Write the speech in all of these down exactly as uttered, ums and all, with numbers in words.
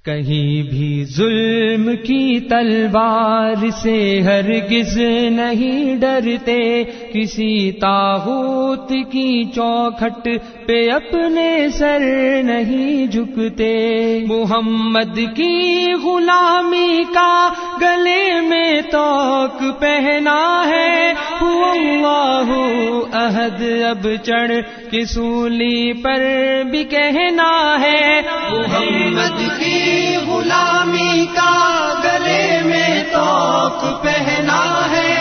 کہیں بھی ظلم کی تلوار سے ہرگز نہیں ڈرتے، کسی طاغوت کی چوکھٹ پہ اپنے سر نہیں جھکتے، محمد کی غلامی کا گلے میں طوق پہنا ہے، اللہ احد اب چڑھ کے سولی پر بھی کہنا ہے، محمد کی غلامی کا گلے میں طوق پہنا ہے،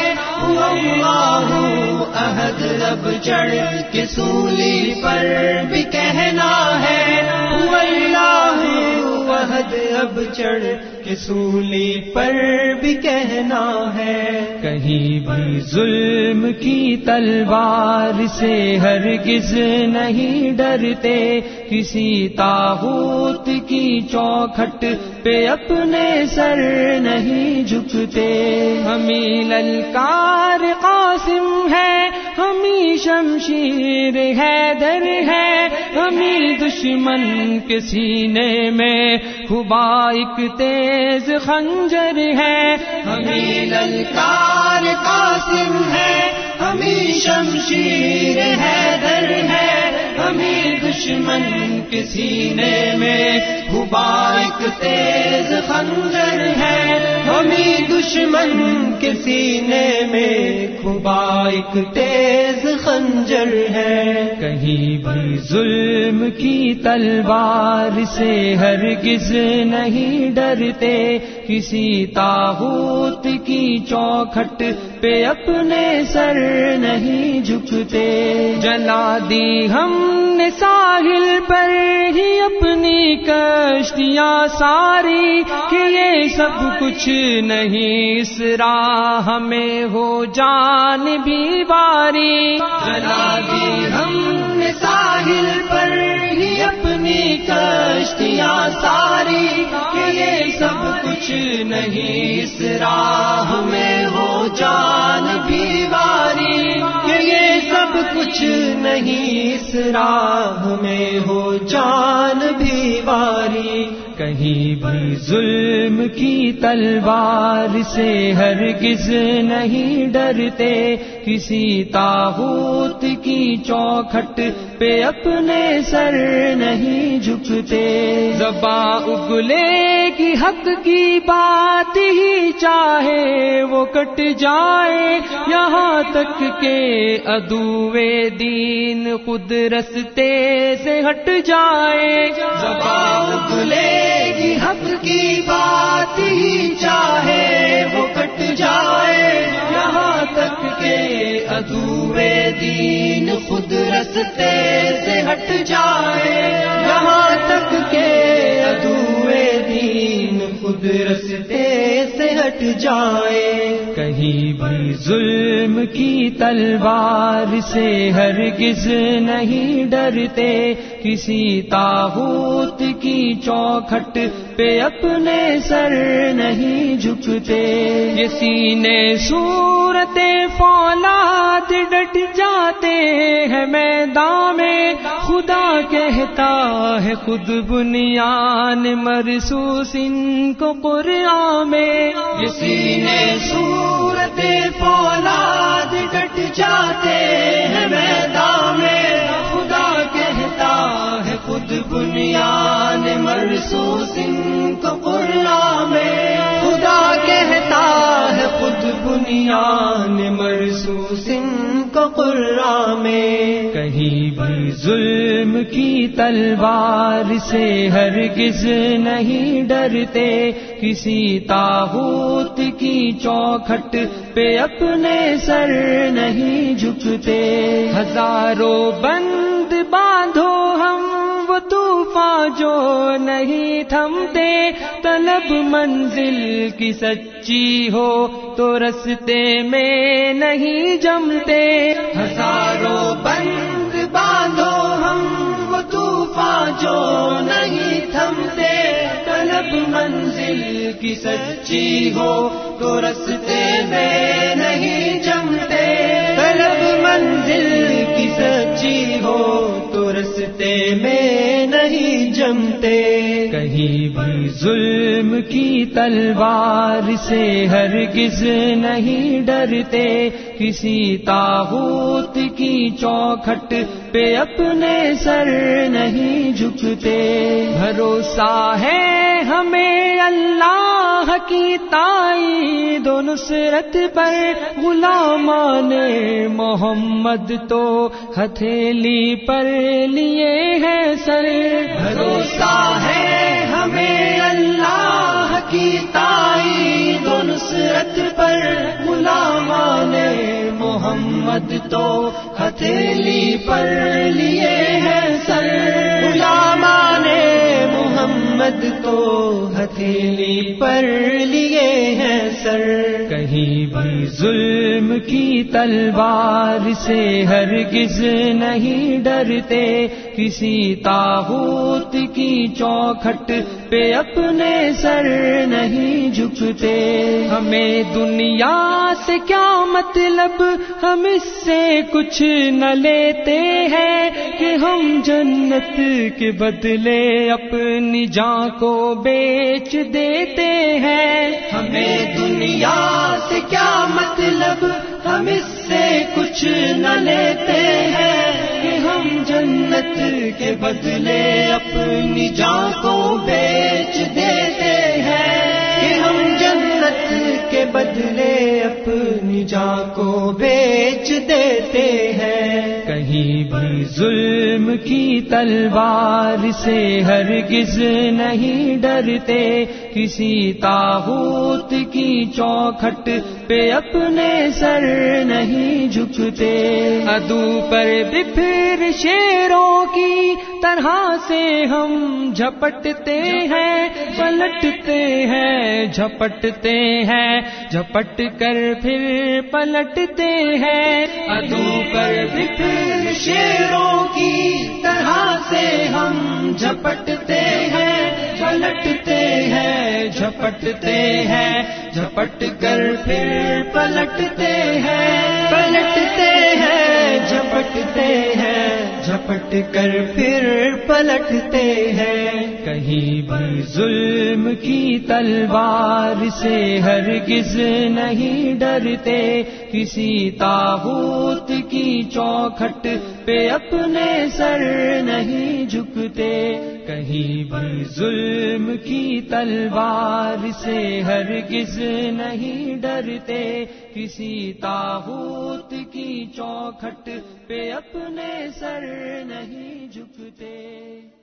اللہ احد اب چڑھ کے سولی پر بھی کہنا ہے، اللہ احد اب چڑھ کے سولی پر بھی کہنا ہے، کہیں بھی ظلم کی تلوار سے ہرگز نہیں ڈرتے، کسی طاغوت کی چوکھٹ پہ اپنے سر نہیں جھکتے، ہمیں للکار قاسم ہے، ہمیں شمشیر حیدر ہے، ہمیں دشمن کے سینے میں خبا ایک تیز خنجر ہے، ہمیں للکار قاسم ہے، ہمیں شمشیر حیدر ہے، ہمیں دشمن کے سینے میں خبا ایک تیز خنجر ہے، ہمیں دشمن کے سینے میں خبا ایک تیز خنجر ہے، کہیں بھی ظلم کی تلوار سے ہرگز نہیں ڈرتے، کسی طاغوت کی چوکھٹ پہ اپنے سر نہیں جھکتے، جلا دی ہم نے ساحل پر ہی اپنی کشتیاں ساری، کہ یہ سب کچھ نہیں اس راہ میں ہو جان بھی باری، جلا دی ہم نے ساحل پر ہی اپنی کشتیاں ساری، کہ یہ سب کچھ نہیں اس راہ میں ہو جان بھی باری، کہ یہ سب کچھ نہیں اس راہ میں ہو جان بھی باری، کہیں بھی ظلم کی تلوار سے ہرگز نہیں ڈرتے، کسی طاغوت کی چوکھٹ پہ اپنے سر نہیں جھکتے، زباں اگلے کی حق کی بات ہی چاہے وہ کٹ جائے، یہاں تک کہ عدوے دین خود رستے سے ہٹ جائے، زباں اگلے کی حق کی بات ہی چاہے وہ کٹ جائے، یہاں تک کہ عدوے دین خود رستے سے ہٹ جائے، یہاں تک کہ عدوے دین خود رستے سے ہٹ جائے، کہیں بھی ظلم کی تلوار سے ہرگز نہیں ڈرتے، کسی طاغوت کی چوکھٹ پہ اپنے سر نہیں جھکتے، یہ سینے صورت فولاد ڈٹ جاتے ہیں میدان میں، خدا کہتا ہے خود بنیان مرصوص ان کو قرآن میں، یہ سینے صورت فولاد ڈٹ جاتے ہیں میدان میں، خدا کہتا ہے خود بنیان مرصوص ان کو قرآن میں، خدا کہتا ہے خود بنیان مرصوص ان کو قرآن میں، کہیں بھی ظلم کی تلوار سے ہرگز نہیں ڈرتے، کسی طاغوت کی چوکھٹ پہ اپنے سر نہیں جھکتے، ہزاروں بند باندھو ہم وہ طوفان جو نہیں تھمتے، طلب منزل کی سچی ہو تو رستے میں نہیں جمتے، ہزاروں بند باندھو ہم وہ طوفان جو نہیں تھمتے، طلب منزل کی سچی ہو تو رستے میں نہیں جمتے، طلب منزل کی سچی ہو تو رستے رستے میں نہیں جمتے، کہیں بھی ظلم کی تلوار سے ہرگز نہیں ڈرتے، کسی طاغوت کی چوکھٹ پہ اپنے سر نہیں جھکتے۔ بھروسہ ہے ہمیں اللہ کی تائید و نصرت پر، غلامان محمد تو ہتھیلی پر لیے ہیں سر۔ بھروسہ ہے ہمیں اللہ کی تائید و نصرت پر، غلامان محمد تو ہتھیلی پر لیے ہیں سر۔ غلامان محمد تو ہتھیلی پر لیے ہیں سر۔ کہیں بھی ظلم کی تلوار سے ہرگز نہیں ڈرتے، کسی طاغوت کی چوکھٹ پہ اپنے سر نہیں جھکتے۔ ہمیں دنیا سے کیا مطلب، ہم اس سے کچھ نہ لیتے ہیں، کہ ہم جنت کے بدلے اپنی جان کو بیچ دیتے ہیں۔ ہمیں دنیا سے کیا مطلب، ہم اس سے کچھ نہ لیتے ہیں، کہ ہم جنت کے بدلے اپنی جان کو بیچ دیتے ہیں، کہ ہم جنت کے بدلے اپنی جان کو بیچ دیتے ہیں۔ کہیں بھی ظلم کی تلوار سے ہرگز نہیں ڈرتے، کسی طاغوت کی چوکھٹ پہ اپنے سر نہیں جھکتے۔ عدو پر بھی پھر شیروں کی طرح سے ہم جھپٹتے ہیں، پلٹتے ہیں جھپٹتے ہیں، جھپٹ کر پھر پلٹتے ہیں۔ عدو پر بھی پھر شیروں کی طرح سے ہم جھپٹتے ہیں، پلٹتے ہیں جھپٹتے ہیں، جھپٹ کر پھر پلٹتے ہیں، پلٹتے ہیں جھپٹتے ہیں، جھپٹ کر پھر پلٹتے ہیں۔ کہیں بھی ظلم کی تلوار سے ہرگز نہیں ڈرتے، کسی طاغوت کی چوکھٹ پہ اپنے سر نہیں جھکتے۔ کہیں بھی ظلم کی تلوار سے ہرگز نہیں ڈرتے، کسی طاغوت کی چوکھٹ پہ اپنے سر نہیں جھکتے۔